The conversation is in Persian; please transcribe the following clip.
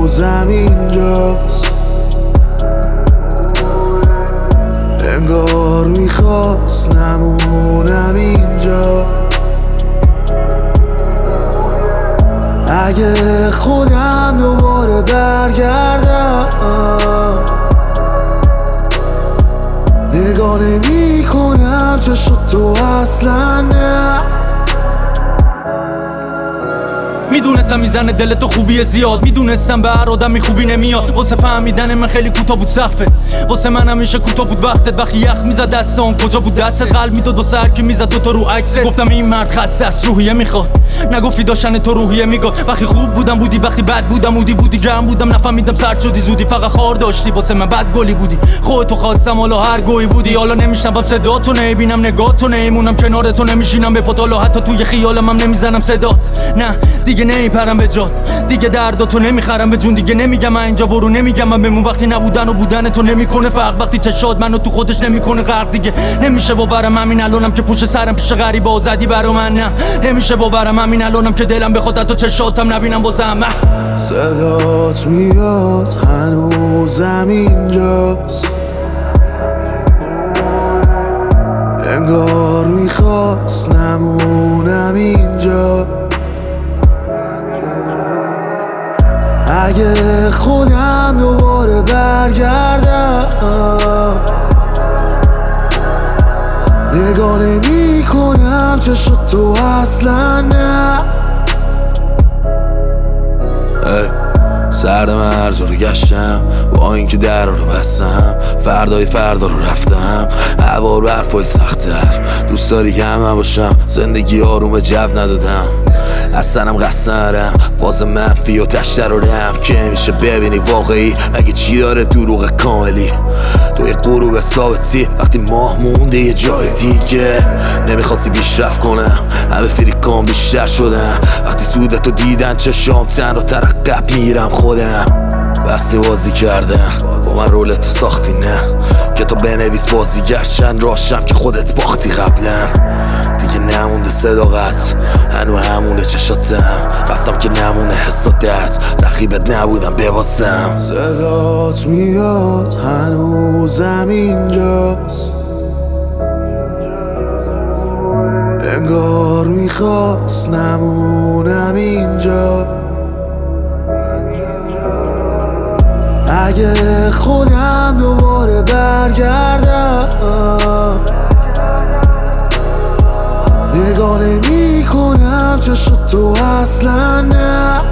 هنوزم اینجاست، انگار میخواست نمونم اینجا. اگه خودم دوباره برگردم نگاه نمی کنم چشم تو اصلا نه. میدونستم میزنه دل تو خوبی زیاد، میدونستم به هر آدمی خوبی نمیاد. واسه فهمیدن من خیلی کوتاه بود صفت، واسه من همیشه کوتاه بود وقتت. وقتی یخ میزد دستام کجا بود دستت؟ قلب میداد و سر که میزد دوتا رو عکست. گفتم این مرد خسته است روحیه میخواد، نگفتی داشتن تو روحیه میگاد. وقتی خوب بودم بودی، وقتی بد بودم بودی گرم بودم نفهمیدم سرد شدی زودی. فقط خار داشتی واسه من بد گلی بودی، خودتو خواستم حالا هر گویی بودی. حالا نمیشنوم صداتو، نمیبینم نگاهتو، نمیمونم کنارتو، نمیشینم به پاتالو، حتی توی خیالم هم نمیزنم صدات. نه دیگه نمیپرم به جان، دیگه درداتو نمیخرم به جون. دیگه نمیگم من اینجا برو، نمیگم من بمون. وقتی نبودن و بودن تو نمیکنه فرق، وقتی چشات منو تو خودش نمیکنه غرق. دیگه نمیشه باورم همین الانم که پشت سرم پیش غریبا زدی برا من. نه نمیشه باورم همین الانم که دلم بخواد تو چشاتم نبینم بازم. صدات میاد هنوزم اینجاست، انگار میخواست نمونم اینجا. اگه خودم دوباره برگردم نگاه نمی کنم چشم تو اصلا نه. سرد من هر جا رو گشتم با اینکه در رو بستم، فردای فردا رو رفتم هوا رو حرفای سخت‌تر. دوست داری که هم باشم، زندگی آروم جو ندادم، اصلا هم قصد ندارم واسه منفی و تشتر رو رم که میشه ببینی واقعی مگه چی داره دروغ کاملی. توی غروب ثابتی وقتی ماه مونده یه جای دیگه، نمیخواستی پیشرفت کنم همه فریکان بیشتر شدم. وقتی سودتو دیدن چشام تن رو ترقب میرم خودم. بستی بازی کردن با من رولتو ساختی، نه که تو بنویس بازیگر چند راشم که خودت باختی قبلا. دیگه نمونده صداقت هنو همونه چشاتم، رفتم که نمونه حسادت رقیبت نبودم بباسم. صدات میاد هنوزم اینجاست، انگار میخواست نمونم اینجا. اگه خودم دوباره برگردم نگاه نمی کنم چشم تو اصلا نه.